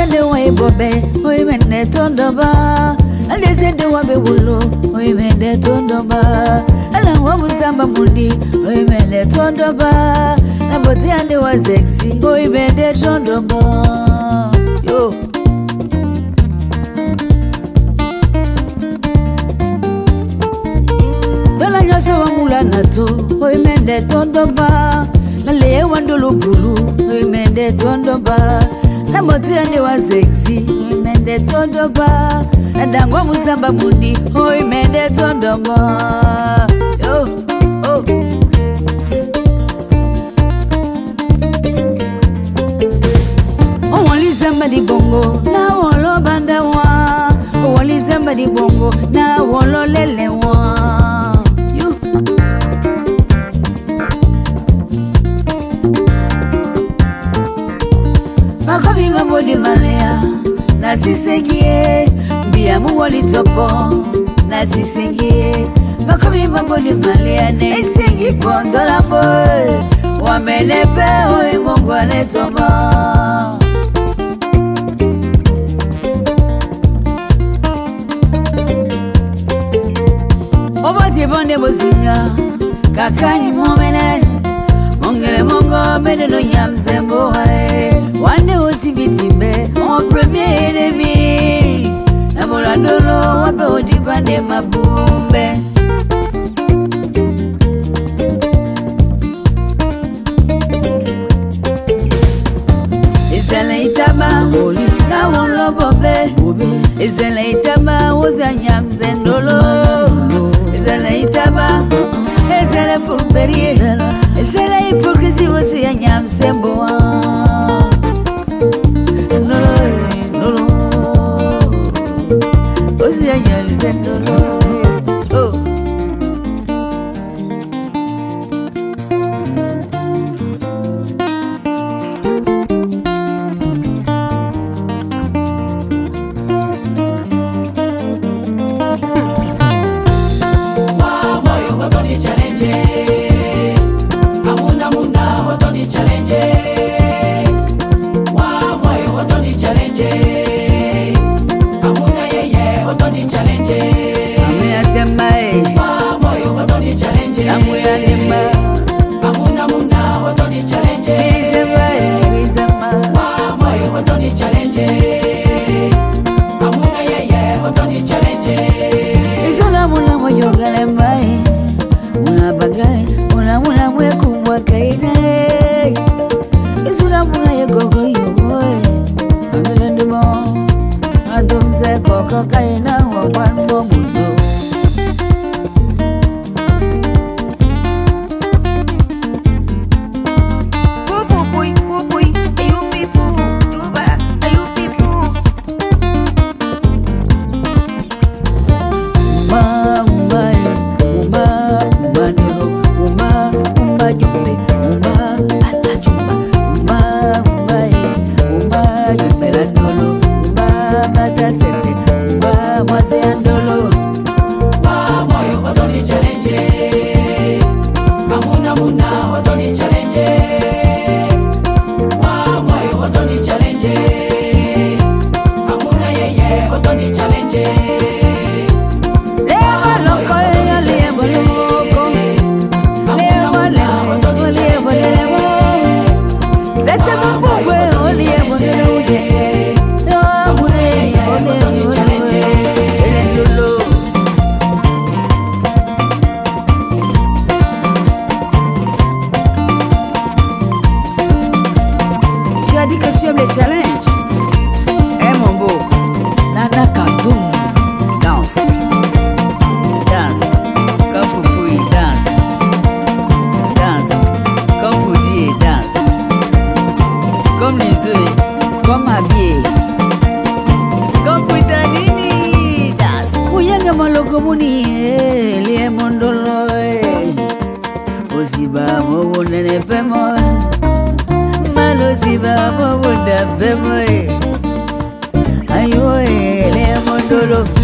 Ande wa bobe, oi mende tondoba. Ande sende wa bewulo, oi mende tondoba. Ala wa musamba mundi, oi mende tondoba. Na boti ande wa sexy, oi mende tondoba. Yo. Dala nyoso wa mula nato, oi mende tondoba. Na le wandolo bulu, oi mende tondoba. Na boti ande wa sexy, oi mende tondoba. Na dangwa musamba mundi, oi mende tondoba. Yo, oh. Somebody bongo na wolo banda wa wali somebody bongo na wolo lele wa you makobi mabodi malea na sisegie bia mu wali topo na sisegie makobi mabodi malea na isengi pondola boy wamelepe oi mongo aletoma. Bonde bosinga kakanyi momene mongele mongo mene no nyamzembo ae wande otibitimbe o premier ennemi na molandolo wape otipande mabumbe izele itaba oli na wolo bobe izele itaba woza nyamzendolo ezele itaba ezele furberie ezele hypocrisie wosi ya nyamsembo nolo nolo wosi ya nyamsembo oh Ayo, le mondolo.